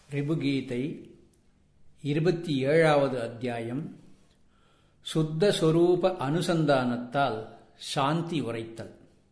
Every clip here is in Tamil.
ரிபுகீதை 27வது அத்தியாயம். சுத்த சொரூப அனுசந்தானத்தால் சாந்தி உரைத்தல்.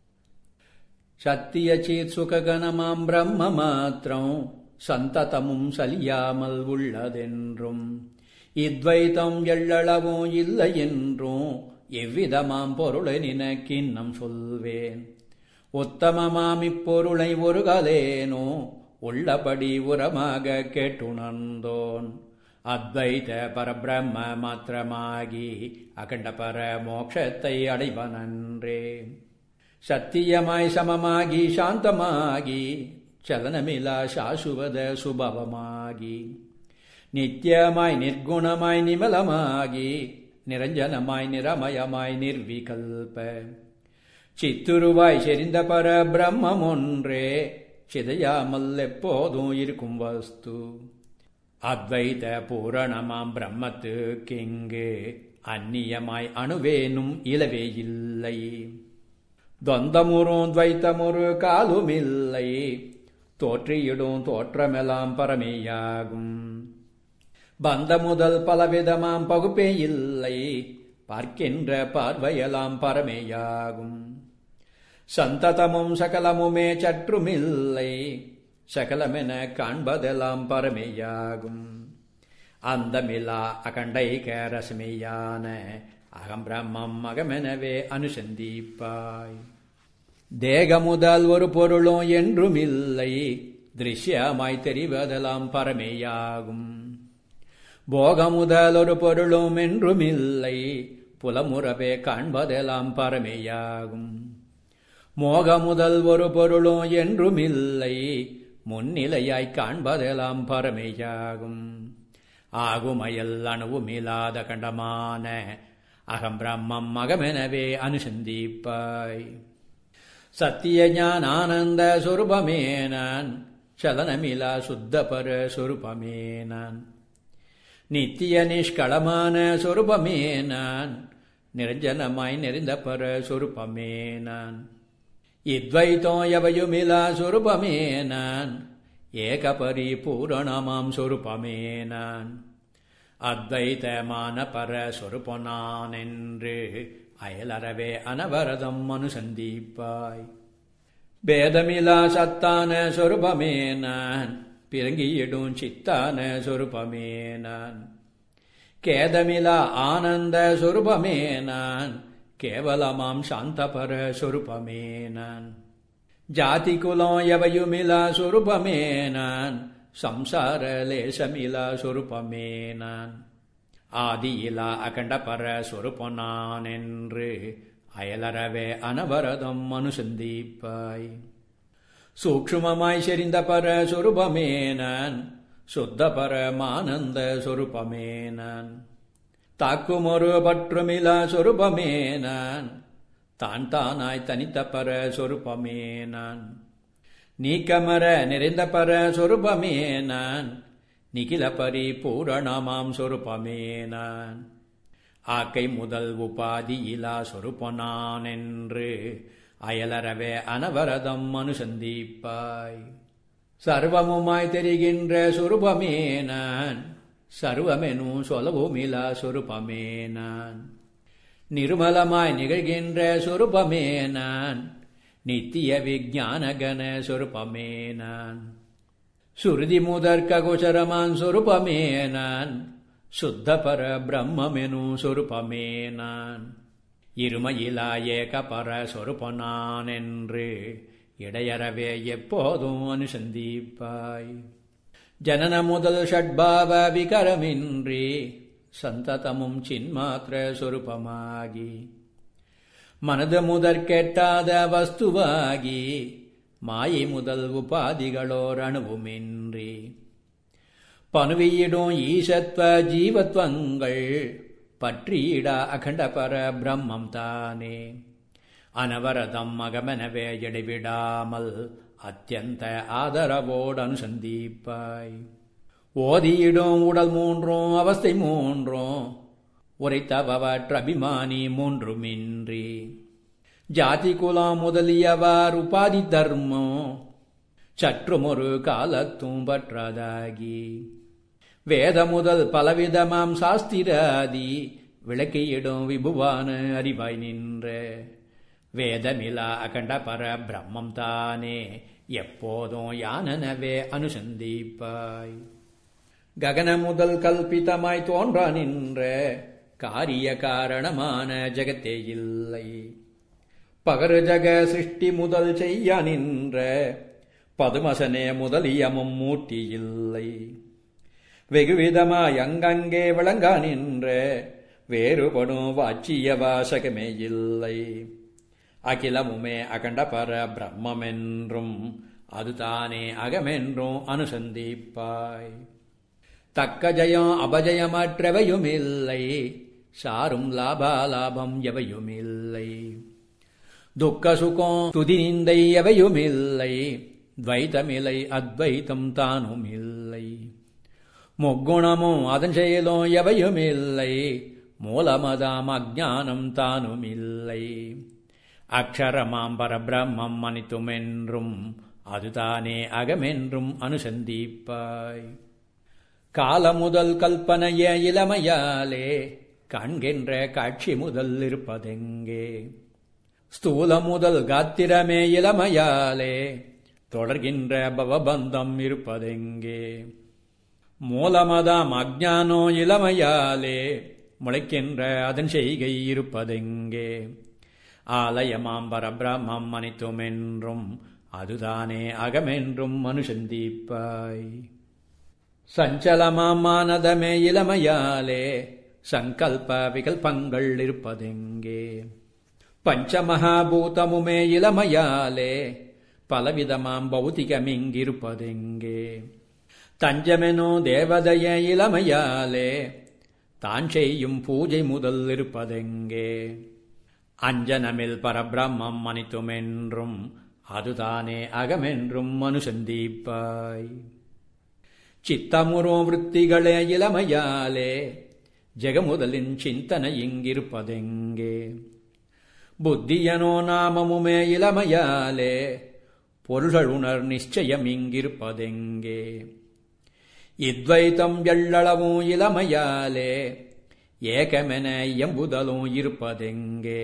சத்தியசேத் சுககணமாம் பிரம்ம மாத்திரம் சந்ததமும் சலியாமல் உள்ளதென்றும், இத்வைத்தம் எள்ளளவும் இல்லை என்றும் எவ்விதமாம் பொருளை நினக்கின்னம் சொல்வேன். உத்தமமாம் இப்பொருளை ஒரு காலேனோ உள்ளபடி உரமாக கேட்டுணர்ந்தோன். அத்வைத பரபிரம்ம மாத்திரமாகி அகண்ட பர மோட்சத்தை அடைவனன்றே. சத்தியமாய் சமமாகி சாந்தமாகி சலனமிலா சாசுவத சுபவமாகி, நித்தியமாய் நிர்குணமாய் நிமலமாகி நிரஞ்சனமாய் நிரமயமாய் நிர்விகல்ப, சித்துருவாய் செறிந்த பர பிரம்மம் ஒன்றே சிதையாமல் எப்போதும் இருக்கும் வஸ்து. அத்வைத பூரணமாம் பிரம்மத்துக்கிங்கு அந்நியமாய் அணுவேனும் இலவே இல்லை. துவந்தமுறும் துவைத்தமுறு காலுமில்லை, தோற்றியிடும் தோற்றமெல்லாம் பரமேயாகும். பந்த முதல் பலவிதமாம் பகுப்பே இல்லை, பார்க்கின்ற பார்வையெல்லாம் பரமேயாகும். சந்ததமும் சகலமுமே சற்றுமில்லை, சகலமென காண்பதெல்லாம் பரமேயாகும். அந்தமில்லா அகண்டைக ரசமேயான அகம் பிரம்மம் அகமெனவே அனுசந்திப்பாய். தேகமுதல் ஒரு பொருளும் என்றுமில்லை, திருஷ்யமாய் தெரிவதெல்லாம் பரமேயாகும். போகமுதல் ஒரு பொருளும் என்றுமில்லை, புலமுறவே காண்பதெல்லாம் பரமேயாகும். மோகமுதல் ஒரு பொருளும் என்றுமில்லை, முன்னிலையாய் காண்பதெல்லாம் பரமேயாகும். ஆகுமயல் அணுவுமில்லாத கண்டமான அகம் பிரம்மம் அகமெனவே அனுசந்திப்பாய். சத்திய ஞான ஆனந்த சொரூபமே நான், சலனமிலா சுத்த பர சொரூபமே நான். நித்திய நிஷ்களமான சொரூபமே நான், நிரஞ்சனமாய் நிறைந்த பர சொரூபமே நான். இத்வைத்தம் எவையுமிலா சொரூபமே நான், ஏக பரிபூரணமாம் சொரூபமே நான். அத்வைத்தமான பர சொரூபம் நான் என்று அயலறவே அனவரதம் அனுசந்திப்பாய். பேதமிலா சத்தான சொரூபமே நான், பிறங்கியிடும் சித்தான சொரூபமே நான். கேதமிலா ஆனந்த சொரூபமே நான், கேவலமாம் சாந்தபர சொரூபமே நான். ஜாதி குலம் எவையுமிலா சொரூபமே நான், சம்சார லேசமிலா சொரூபமே நான். ஆதியிலா அகண்ட பர சொரூபம் நான் என்று அயலறவே அனவரதம் அனுசந்திப்பாய். சூக்ஷ்மமாய் செறிந்த பர சொரூபமே நான், சுத்த பரமானந்த சொரூபமே நான். தாக்குமொரு பற்றுமிலா சொரூபமே நான், தான் தானாய் தனித்த பர சொரூபமே நான். நீக்கமர நிறைந்த பர சொரூபமே நான், நிகில பரிபூரணமாம் சொரூபமே நான். ஆக்கை முதல் உபாதியிலா சொரூபம் நான் என்று அயலறவே அனவரதம் அனுசந்திப்பாய். சர்வமுமாய் தெரிகின்ற சொரூபமே நான், சர்வமெனும் சொல்லவுமிலா சொரூபமே நான். நிர்மலமாய் நிகழ்கின்ற சொரூபமே நான், நித்திய விஞ்ஞானகன சொரூபமே நான். சுருதி முதற்க கோச்சரமான் சொரூபமே நான், சுத்த பர பிரம்மெனும் சொரூபமே நான். இருமையிலா ஏக பர சொரூபம் நான் என்று இடையறவே எப்போதும் அனுசந்திப்பாய். ஜனன முதல் ஷட்பாவ விகரமின்றி சந்ததமும் சின்மாத்திர சொரூபமாகி, மனது முதற் கெட்டாத வஸ்துவாகி மாயை முதல் உபாதிகளோர் அணுவுமின்றி, பனுவியிடும் ஈசத்வ ஜீவத்வங்கள் பற்றியிடா அகண்ட பர பிரம்மம் தானே. அனவரதம் அகமெனவே இடைவிடாமல் அத்தியந்த ஆதரவோடு அனுசந்திப்பாய். ஓதியிடும் உடல் மூன்றும் அவஸ்தை மூன்றும் உரைத்தவற்றபிமானி மூன்றுமின்றி, ஜாதி குலம் முதலியவர் உபாதி தர்மம் சற்றுமொரு காலத்தும் பற்றதாகி வேத முதல் பலவிதமாம் சாஸ்திராதி விளக்கியிடும் விபுவான அறிவாய் நின்ற வேதமிலா அகண்ட பர பிரம்மம் தானே எப்போதும் யானனவே அனுசந்திப்பாய். ககன முதல் கல்பிதமாய் தோன்றா நின்ற காரிய காரணமான ஜகத்தே இல்லை. பகரு ஜக சிருஷ்டி முதல் செய்ய நின்ற பதுமசனே முதலியமும் மூட்டியில்லை. வெகுவிதமாய் அங்கங்கே விளங்கா நின்ற வேறுபடும் வாச்சிய வாசகமே இல்லை. அகிலமுமே அகண்ட பர பிரம்மென்றும் அதுதானே அகமென்றும் அனுசந்திப்பாய். தக்க ஜயம் அபஜயமற்றவையுமில்லை, சாரும் லாபாலாபம் எவையுமில்லை. துக்க சுகம் துதி நிந்தை எவையுமில்லை, துவைத்தமில்லை அத்வைத்தம் தானுமில்லை. முக்குணமும் அதன் செயலும் எவையுமில்லை, மூலமதாம் அஜானம் தானுமில்லை. அக்ஷரமாம் பரபிரம்மம் அனித்துமென்றும் அதுதானே அகமென்றும் அனுசந்திப்பாய். கால முதல் கல்பனைய இளமையாலே காண்கின்ற காட்சி முதல் இருப்பதெங்கே. ஸ்தூல முதல் காத்திரமே இளமையாலே தொடர்கின்ற பவபந்தம் இருப்பதெங்கே. மூலமதாம் அஜ்ஞானோ இளமையாலே முளைக்கின்ற அதன் செய்கை இருப்பதெங்கே. ஆலயமாம் பரபிரம்மம் அனித்துமென்றும் அதுதானே அகமென்றும் அனுசந்திப்பாய். சஞ்சலமாம் மானதமே இளமையாலே சங்கல்ப விகல்பங்கள் இருப்பதெங்கே. பஞ்சமகாபூதமுமே இளமையாலே பலவிதமாம் பௌதிகமிங்கிருப்பதெங்கே. தஞ்சமெனோ தேவதைய இளமையாலே தான் செய்யும் பூஜை முதல் இருப்பதெங்கே. அஞ்சனமில் பரபிரம்மம் அனித்துமென்றும் அதுதானே அகமென்றும் அனுசந்திப்பாய். சித்தமுறோ விருத்திகளே இளமையாலே ஜெகமுதலின் சிந்தனை இங்கிருப்பதெங்கே. புத்தியனோ நாமமுமே இளமையாலே பொருள்களுணர் நிச்சயம் இங்கிருப்பதெங்கே. இத்வைத்தம் எள்ளளவும் இளமையாலே ஏகமென எம்புதலும் இருப்பதெங்கே.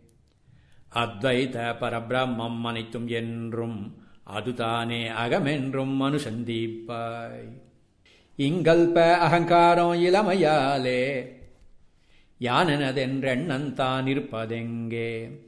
அத்வைத பரபிரம்மம் அனைத்தும் என்றும் அதுதானே அகமென்றும் அனுசந்திப்பாய். இங்கல்ப அகங்காரம் இளமையாலே யானெனதென்றெண்ணந்தான் இருப்பதெங்கே.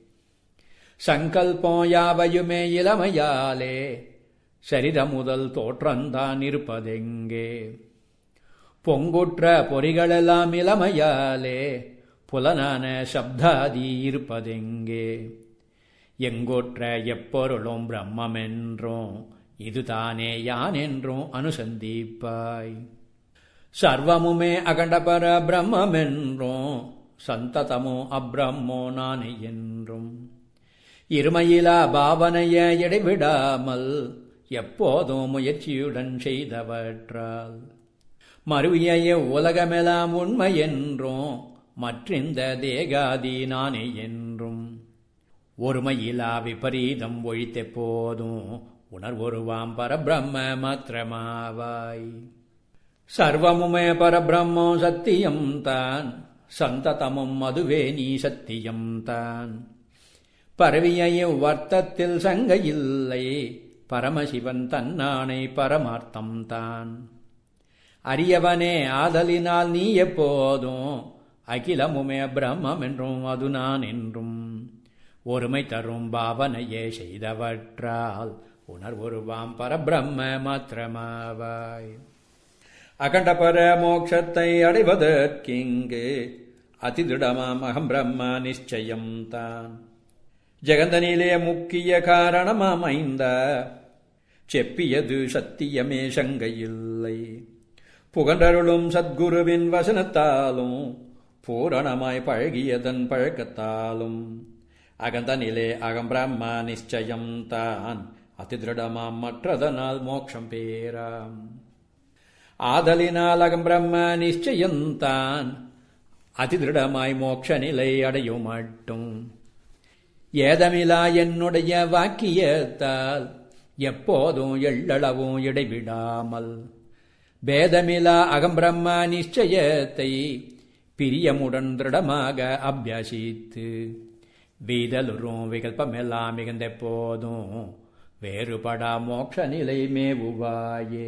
சங்கல்பம் யாவையுமே இளமையாலே சரித முதல் தோற்றந்தான் இருப்பதெங்கே. பொங்குற்ற பொறிகளெல்லாம் இளமையாலே புலனான சப்தாதி இருப்பதெங்கே. எங்கொற்ற எப்பொருளும் பிரம்மென்றும் இதுதானே யான் என்றும் அனுசந்திப்பாய். சர்வமுமே அகண்டபர பிரம்மென்றும் சந்ததமோ அப்ரம்மோ நானே என்றும் இருமையிலா பாவனைய இடைவிடாமல் எப்போதும் முயற்சியுடன் செய்தவற்றால் மறுவிய உலகமெல்லாம் உண்மை என்றும் மற்றிந்த தேகாதி நானே என்றும் ஒருமையிலா விபரீதம் ஒழித்த போதும் உணர்வொருவாம் பரபிரம்ம மாத்திரமாவாய். சர்வமுமே பரபிரம்மோ சத்தியம் தான், சந்ததமும் அதுவே நீ சத்தியம் தான். பரவிய வர்த்தத்தில் சங்கையில்லை, பரமசிவன் தன்னானை பரமார்த்தம் தான். அரியவனே ஆதலினால் நீ எப்போதும் அகிலமுமே பிரம்மம் என்றும் அது நான் என்றும் ஒருமை தரும் பாவனையே செய்தவற்றால் உணர்வொருவாம் பரபிரம்ம மாத்திரமாவாய். அகண்டபர மோட்சத்தை அடைவதற்கிங்கு அதிதிடமாம் அகம் பிரம்ம நிச்சயம்தான். ஜெகந்தனிலே முக்கிய காரணமாம் ஐந்த செப்பியது சத்தியமே சங்கையில்லை. புகன்றருளும் சத்குருவின் வசனத்தாலும் பூரணமாய் பழகியதன் பழக்கத்தாலும் அகந்தனிலே அகம் பிரம்ம நிச்சயம்தான் அதிதிருடமாம் மற்றதனால் மோட்சம் பேராம். ஆதலினால் அகம் பிரம்ம நிச்சயம்தான் அதிதிருடமாய் மோட்ச நிலை அடையும் மட்டும் ஏதமிலா என்னுடைய வாக்கியத்தால் எப்போதும் எள்ளளவும் இடைவிடாமல் பேதமிலா அகம்பிரம்ம நிச்சயத்தை பிரியமுடன் திருடமாக அபியாசித்து வீதலுறும் விகல்பமெல்லாம் மிகுந்த போதும் வேறுபடா மோட்ச நிலை மேவுவாயே.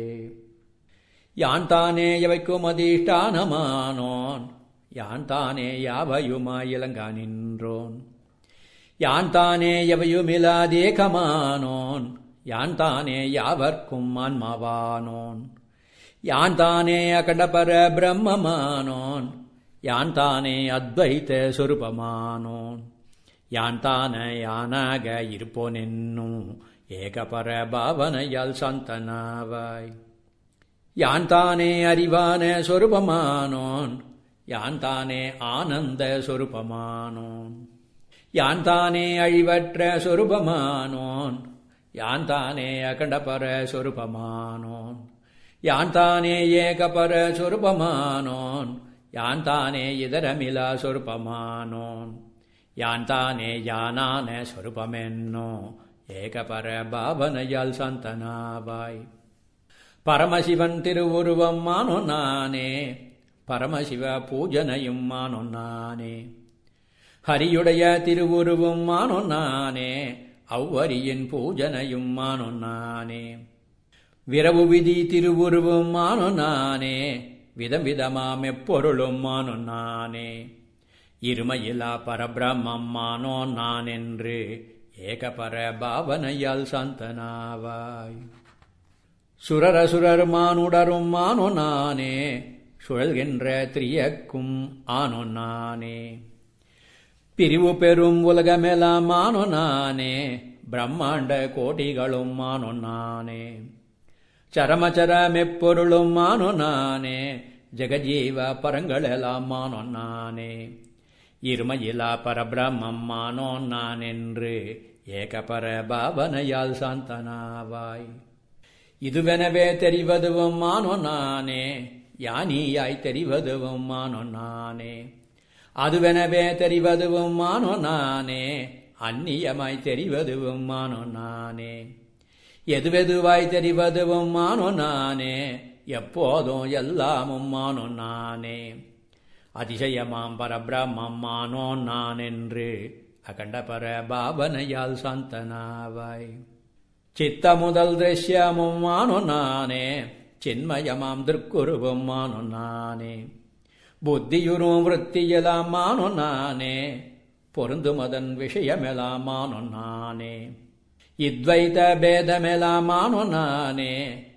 யான் தானே எவைக்கும் அதிஷ்டானமானோன், யான் தானே யாவையுமாய் இலங்கா நின்றோன், யான் தானே எவையுமிலாதேகமானோன், யான் தானே யாவர்க்கும் ஆன்மாவானோன், யான் தானே அகண்டபர பிரம்மமானோன், யான் தானே அத்வைத சொரூபமானோன், யான் தானே யானாக இருப்போன் என்னும் ஏகபர பாவனையால் சாந்தனாவாய். யான் தானே அறிவான சொரூபமானோன், யான் தானே ஆனந்த சொரூபமானோன், யான் தானே அழிவற்ற சொரூபமானோன், யான் தானே அகண்டபர சொரூபமானோன், யான் தானே ஏகபர சொரூபமானோன், யான் தானே இதரமிலா சொரூபமானோன், யான் தானே யானான சொரூபமென்னோ ஏகபர பாவனையால் சாந்தனாவாய். பரமசிவன் திருவுருவம் மானோ நானே, பரமசிவ பூஜனையும் மானோ நானே, ஹரியுடைய திருவுருவம் மானோ நானே, அவ்வரியின் பூஜனையும் மானோ நானே, விரவு விதி திருவுருவம் மானோ நானே, விதம் விதமாம் எப்பொருளும் மானோ நானே, இருமையிலா பரபிரம்மம் மானோ நான் என்று ஏகபர பாவனையால் சாந்தனாவாய். சுரரசுரர் மானுடரும் மானோ நானே, சுழல்கின்ற திரியக்கும் ஆனோ நானே, பிரிவு பெறும் உலகமெல்லாம் மானோ நானே, பிரம்மாண்ட கோடிகளும் மானோ நானே, சரமச்சரமெப்பொருளும் மானோ நானே, ஜெகஜீவ பரங்களெல்லாம் மானோ நானே, இருமையிலா பரபிரம்மம் மானோ நான் என்று ஏகபர பாவனையால் சாந்தனாவாய். இதுவெனவே தெரிவதுவும் மானோ நானே, யானியாய் தெரிவதுவும் மானோ நானே, அதுவெனவே தெரிவதுவும் மானோ நானே, அந்நியமாய் தெரிவதுவும் மானோ நானே, எதுவெதுவாய் தெரிவதுவும் மானோ நானே, எப்போதும் எல்லாமும் மானோ நானே, அதிசயமாம் பரபிரம்மம் மானோ நான் என்று அகண்டபர பாவனையால் சாந்தனாவாய். சித்த முதல் திருஷ்யமும் மானோ நானே, சின்மயமாம் திருக்குருவும் மானோ நானே, புத்தியுறும் விருத்தியெல்லாம் மானோ நானே, பொருந்துமதன் விஷயமெல்லாம் மானோ நானே, இத்வைத பேதமெல்லாம் மானோ நானே,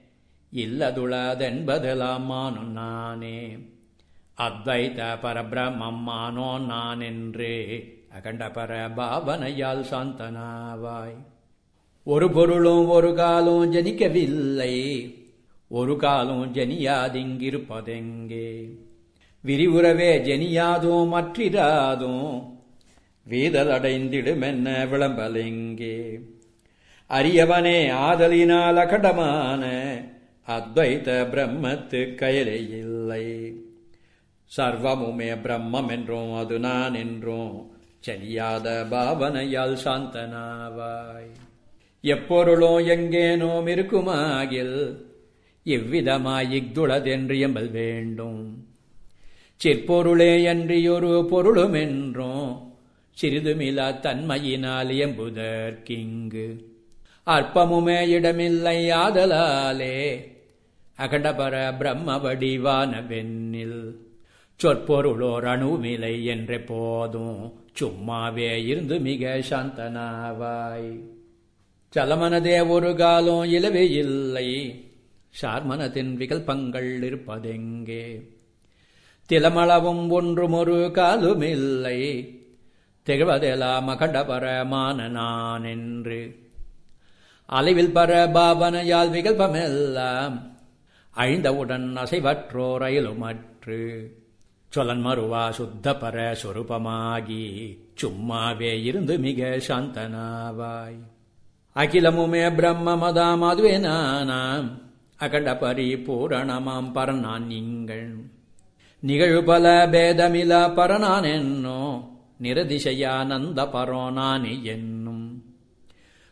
இல்லதுளதென்பதெல்லாம் மானோ நானே, அத்வைத பரபிரம்மம் மானோ நான் என்று அகண்டபர பாவனையால் சாந்தனாவாய். ஒரு பொருளும் ஒரு காலும் ஜனிக்கவில்லை, ஒரு காலும் ஜனியாதிங்கிருப்பதெங்கே, விரிவுறவே ஜனியாதும் மற்றிராதும் வீதல் அடைந்திடுமென்ன விளம்பலெங்கே, அரியவனே ஆதலினால் அகண்டமான அத்வைத பிரம்மத்து கயலே இல்லை, சர்வமுமே பிரம்மம் என்றும் அது நான் என்றும் சரியாத பாவனையால் சாந்தனாவாய். எப்பொருளும் எங்கேனோம் இருக்குமாகில் எவ்விதமாய் இஃதுளதென்று எம்பல் வேண்டும், சிற்பொருளே அன்றியொரு பொருளும் என்றும் சிறிதுமிலா தன்மையினால் எம்புதற்கிங்கு அற்பமுமே இடமில்லை ஆதலாலே அகண்டபர பிரம்ம வடிவான வெண்ணில் சொற்பொருளோர் அணுமிலை என்ற போதும் சும்மாவே இருந்து மிக சாந்தனாவாய். சலமனதே ஒரு காலம் இலவே இல்லை, சார்மனத்தின் விகல்பங்கள் இருப்பதெங்கே, திலமளவும் ஒன்றும் ஒரு காலுமில்லை, திகழ்வதெல்லாம் அகண்டபரமான நான் என்று அளவில் பர பாவனையால் விகல்பமெல்லாம் அழிந்தவுடன் அசைவற்றோர் அயலுமற்று சொலன் மறுவா சுத்த பர சொரூபமாகி சும்மாவே இருந்து மிக சாந்தனாவாய். அகிலமுமே பிரம்மமதாம் அதுவே நானாம் அகண்ட பரிபூரணமாம் பரநான் நீங்கள், நிகழ்பல பேதமிலா பரநான் என்னோ நிரதிசையானந்த பரோனானி என்னும்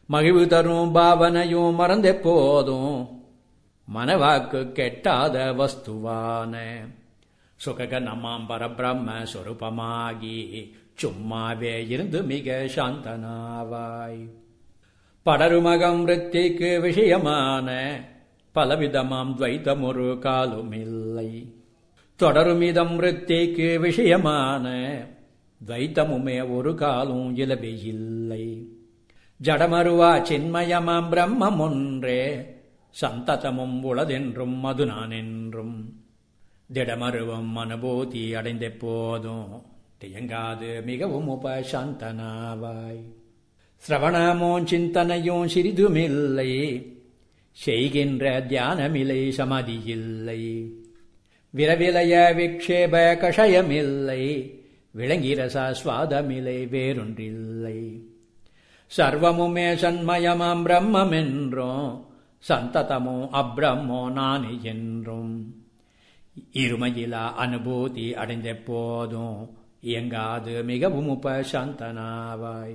மகிழ்வு தரும் பாவனையும் மறந்தெப்போதும் மனவாக்கு கெட்டாத வஸ்துவான சுககனமாம் பரபிரம்ம சொரூபமாகி சும்மாவே இருந்து மிக சாந்தனாவாய். படருமகம் விருத்திக்கு விஷயமான பலவிதமாம் துவைத்தம் ஒரு காலுமில்லை. தொடருமிதம் விருத்திக்கு விஷயமான துவைத்தமுமே ஒரு காலும் இலவையில்லை. ஜடமருவா சின்மயமாம் பிரம்மம் ஒன்றே சந்ததமும் உளதென்றும் அது நான் என்றும் திடமருவம் அனுபூதி அடைந்தெப்போதும் தியங்காது மிகவும் உபசாந்தனாவாய். சிரவணமோ சிந்தனையும் சிறிதுமில்லை. செய்கின்ற தியானமில்லை சமாதியில்லை. விரவிலய விக்ஷேப கஷயமில்லை. விளங்கிரச சுவாதமில்லை வேறொன்றில்லை. சர்வமுமே சண்மயமாம் பிரம்மென்றும் சந்ததமோ அப்ரம்மோ நானே என்றும் இருமையிலா அனுபூதி அடைந்தெப்போதும் இயங்காது மிகவும் உபசாந்தனாவாய்.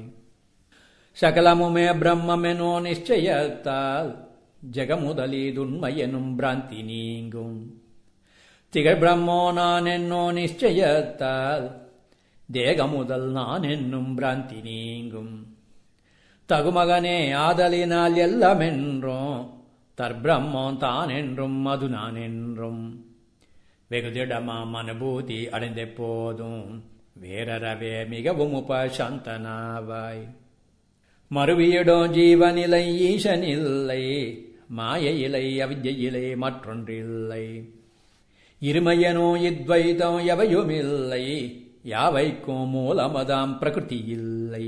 சகலமுமே பிரம்மெனோ நிச்சயத்தால் ஜெகமுதலிதுண்மையெனும் பிராந்தி நீங்கும். திகழ் பிரம்மோ நான் என்னோ நிச்சயத்தால் தேகமுதல் நான் என்னும் பிராந்தி நீங்கும். தகுமகனே ஆதலினால் எல்லாமென்றும் தற்பிரம்மோ தான் என்றும் அது நான் என்றும் வெகுதிடமாம் அனுபூதி அடைந்தெப்போதும் வேறறவே மிகவும் உபசாந்தனாவாய். மறுவியிடும் ஜீவனிலை ஈசனில்லை. மாயையிலை அவித்யிலை மற்றொன்றில்லை. இருமையனோ இத்வைதம் எவையுமில்லை. யாவைக்கும் மூலமதாம் பிரகிருதியில்லை.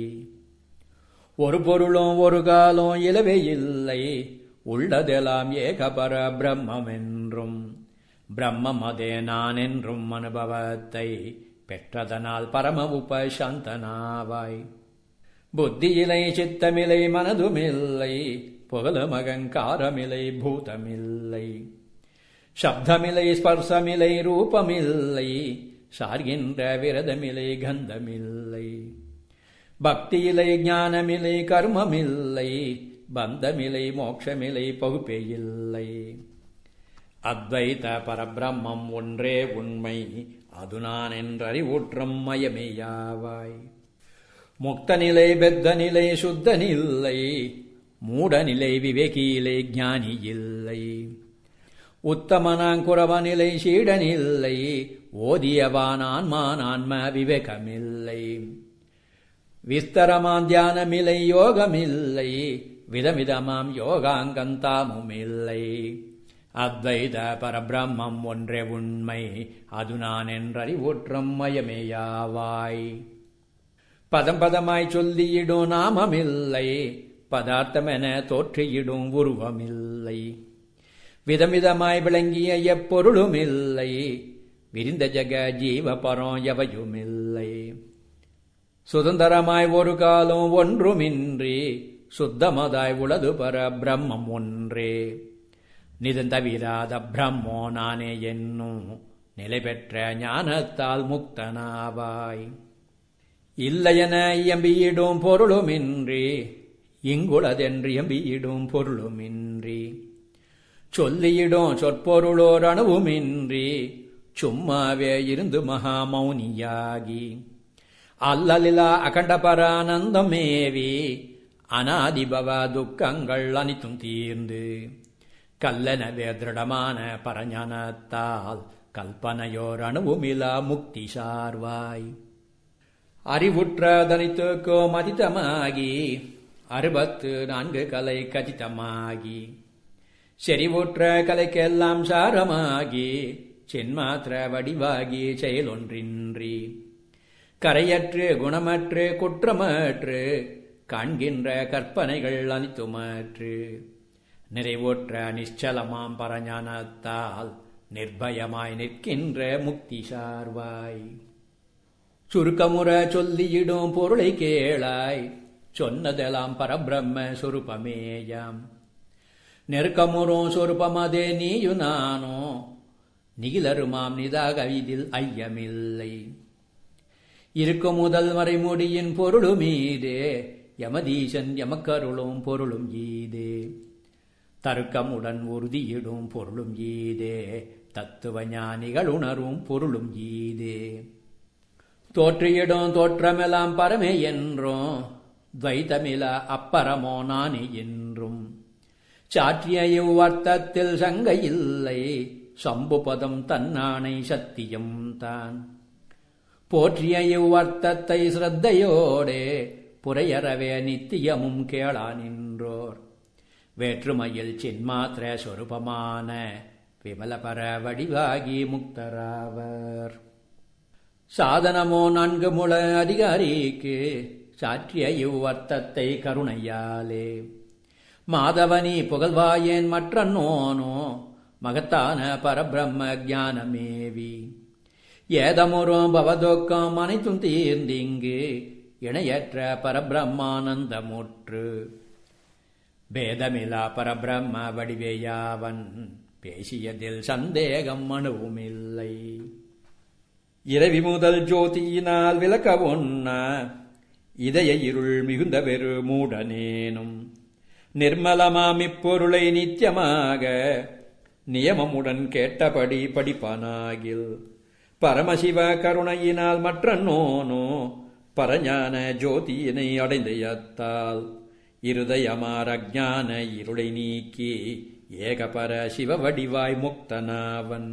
ஒரு பொருளும் ஒரு காலம் இலவே இல்லை. உள்ளதெல்லாம் ஏகபர பிரம்மென்றும் பிரம்மமதே நான் என்றும் அனுபவத்தை பெற்றதனால் பரம உபசாந்தனாவாய். புத்தியிலை சித்தமில்லை மனதுமில்லை. புகழுமகங்காரமில்லை பூதமில்லை. சப்தமில்லை ஸ்பர்சமில்லை ரூபமில்லை. சார்கின்ற விரதமில்லை கந்தமில்லை. பக்தியிலை ஞானமில்லை கர்மமில்லை. பந்தமில்லை மோட்சமில்லை பகுப்பேயில்லை. அத்வைத பரபிரம்மம் ஒன்றே உண்மை. அது நான் என்றறிவுற்றம் மயமேயாவாய். முக்தநிலை பெத்தநிலை சுத்தனில்லை. மூடநிலை விவேகியிலை ஞானியில்லை. உத்தமனாங்குறவனிலை சீடனில்லை. ஓதியவானான்மானான்ம விவேகமில்லை. விஸ்தரமாம் தியானமில்லை யோகமில்லை. விதவிதமாம் யோகாங்கந்தாமுமில்லை. அத்வைத பரபிரம்மம் ஒன்றே உண்மை. அது நான் என்றறிவுற்றம் மயமேயாவாய். பதம் பதமாய் சொல்லியிடும் நாமமில்லை. பதார்த்தமென தோற்றியிடும் உருவமில்லை. விதமிதமாய் விளங்கிய எப்பொருளுமில்லை. விரிந்த ஜக ஜீவபரம் எவையுமில்லை. சுதந்திரமாய் ஒரு காலம் ஒன்றுமின்றி சுத்தமதாய் உளது பர பிரம்மம் ஒன்றே. நிதந்தவிராத பிரம்மோ நானே என்னும் நிலை பெற்ற ஞானத்தால் முக்தனாவாய். இல்லையென இயம்பியிடும் பொருளுமின்றி இங்குளதென்று எம்பியிடும் பொருளுமின்றி சொல்லியிடும் சொற்பொருளோர் அணுவுமின்றி சும்மாவே இருந்து மகா மௌனியாகி அல்லலிலா அகண்டபரானந்தமேவி அநாதிபவ துக்கங்கள் அனைத்தும் தீர்ந்து கல்லனவே திருடமான பரஞானத்தால் கல்பனையோர் அணுவுமிலா முக்தி சார்வாய். அறிவுற்ற தனித்துக்கோ மதித்தமாகி 64 கலை கதித்தமாகி செறிவுற்ற கலைக்கெல்லாம் சாரமாகி சென்மாத்திர வடிவாகி செயலொன்றின்றி கரையற்று குணமற்று குற்றமற்று காண்கின்ற கற்பனைகள் அனைத்துமற்று நிறைவுற்ற நிச்சலமாம் பரஞானத்தால் நிர்பயமாய் நிற்கின்ற முக்தி சார்வாய். சுருக்கமுற சொல்லியிடும் பொருளை கேளாய். சொன்னதெல்லாம் பரபிரம்ம சொரூபமேயாம். நெருக்கமுறும் சொரூபமதே நீயு நானோ நிகிலருமாம் நிதாகவிதில் ஐயமில்லை. இருக்கும் முதல் மறைமுடியின் பொருளுமீதே யமதீசன் எமக்கருளும் பொருளும் ஈதே. தருக்கமுடன் உறுதியிடும் பொருளும் ஈதே. தத்துவ ஞானிகள் உணரும் பொருளும் ஈதே. தோற்றியிடும் தோற்றமெல்லாம் பரமே என்றும் துவைத்தமில அப்பரமோ நானே என்றும் சாற்றிய இவ்வர்த்தத்தில் சங்கையில்லை. சம்புபதம் தன்னானை சத்தியம் தான். போற்றிய இவ்வர்த்தத்தை சிரத்தையோடே புரையறவே நித்தியமும் கேளா நின்றோர். வேற்றுமையில் சின்மாத்திர சொரூபமான விமலபர வடிவாகி முக்தராவர். சாதனமோ 4 முழ அதிகாரிக்கு சாற்றிய இவ்வர்த்தத்தை கருணையாலே. மாதவனி புகழ்வாயேன் மற்ற நோனோ மகத்தான பரபிரம்ம ஞானமேவி. ஏதமுறும் பவதோக்கம் அனைத்தும் தீர்ந்திங்கு இணையற்ற பரபிரம்மானந்தமுற்று. பேதமிலா பரபிரம்ம வடிவேயாவன் பேசியதில் சந்தேகம் அணுவுமில்லை. இரவி முதல் ஜோதியினால் விளக்க ஒன்ன இதய இருள் மிகுந்த வெறு மூடனேனும் நிர்மலமாமிப்பொருளை நித்தியமாக நியமமுடன் கேட்டபடி படிப்பானாகில் பரமசிவ கருணையினால் மற்ற நோனோ பரஞான ஜோதியினை அடைந்தயத்தால் இருதயமார் அஞ்ஞான இருளை நீக்கி ஏகபர சிவவடிவாய் முக்தனாவன்.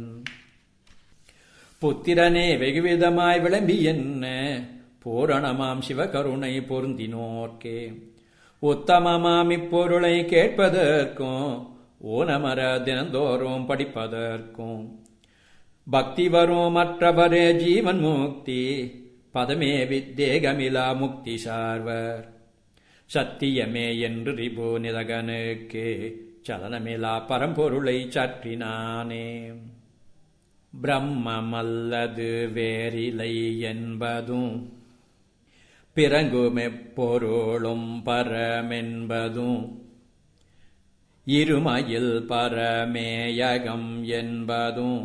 புத்திரனே வெகுவிதமாய் விளம்பி என்ன பூரணமாம் சிவகருணை பொருந்தினோர்க்கே உத்தமமாம் இப்பொருளை கேட்பதற்கும் ஊனமர தினந்தோறும் படிப்பதற்கும் பக்தி வரும் மற்றவரே ஜீவன் முக்தி பதமே வித்தேகமிலா முக்தி சார்வர். சத்தியமே என்று ரிபு நிதகனுக்கு சலனமிலா பரம்பொருளை சாற்றினானே. பிரம்மமல்லது வேறிலை என்பதும் பிறங்குமெப்பொருளும் பரமென்பதும் இருமையில் பரமேயகம் என்பதும்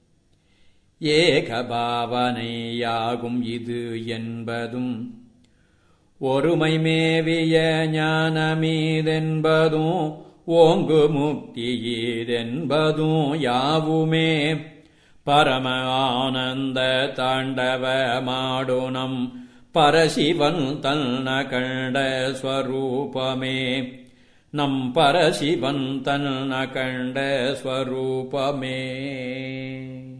ஏகபாவனையாகும் இது என்பதும் ஒருமை மேவிய ஞானமீதென்பதும் ஓங்கு முக்தியீதென்பதும் யாவுமே பரம ஆனந்த தாண்டவமாடுனம் பரசிவன் தன்ன கண்ட ஸ்வரூபமே. நம் பரசிவன் தன்ன கண்ட ஸ்வரூபமே.